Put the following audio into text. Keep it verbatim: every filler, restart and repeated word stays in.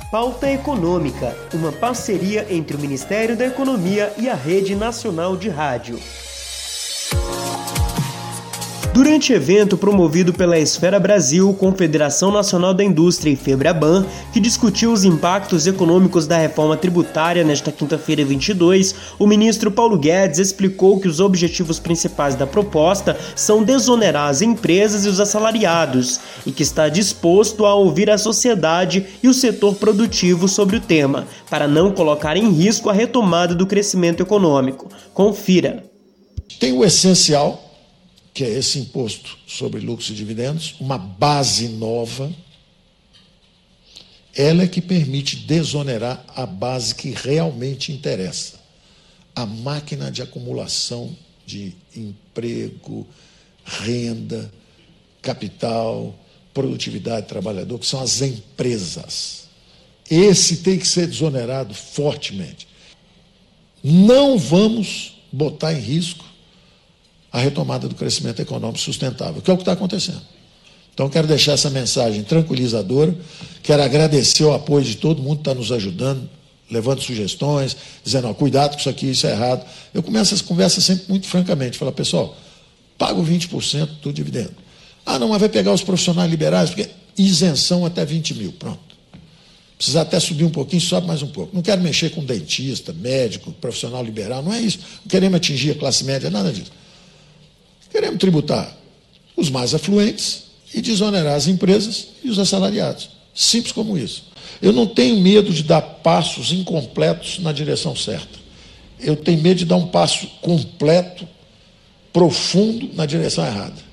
Pauta Econômica, uma parceria entre o Ministério da Economia e a Rede Nacional de Rádio. Durante evento promovido pela Esfera Brasil, Confederação Nacional da Indústria e Febraban, que discutiu os impactos econômicos da reforma tributária nesta quinta-feira vinte e dois, o ministro Paulo Guedes explicou que os objetivos principais da proposta são desonerar as empresas e os assalariados, e que está disposto a ouvir a sociedade e o setor produtivo sobre o tema, para não colocar em risco a retomada do crescimento econômico. Confira. Tem o essencial, que é esse imposto sobre lucros e dividendos, uma base nova, ela é que permite desonerar a base que realmente interessa, a máquina de acumulação de emprego, renda, capital, produtividade do trabalhador, que são as empresas. Esse tem que ser desonerado fortemente. Não vamos botar em risco a retomada do crescimento econômico sustentável, que é o que está acontecendo. Então, quero deixar essa mensagem tranquilizadora, quero agradecer o apoio de todo mundo que está nos ajudando, levando sugestões, dizendo, ó, cuidado com isso aqui, isso é errado. Eu começo essa conversa sempre muito francamente, falo, pessoal, pago vinte por cento do dividendo. Ah, não, mas vai pegar os profissionais liberais, porque isenção até vinte mil, pronto. Precisa até subir um pouquinho, sobe mais um pouco. Não quero mexer com dentista, médico, profissional liberal, não é isso. Não queremos atingir a classe média, nada disso. Queremos tributar os mais afluentes e desonerar as empresas e os assalariados. Simples como isso. Eu não tenho medo de dar passos incompletos na direção certa. Eu tenho medo de dar um passo completo, profundo, na direção errada.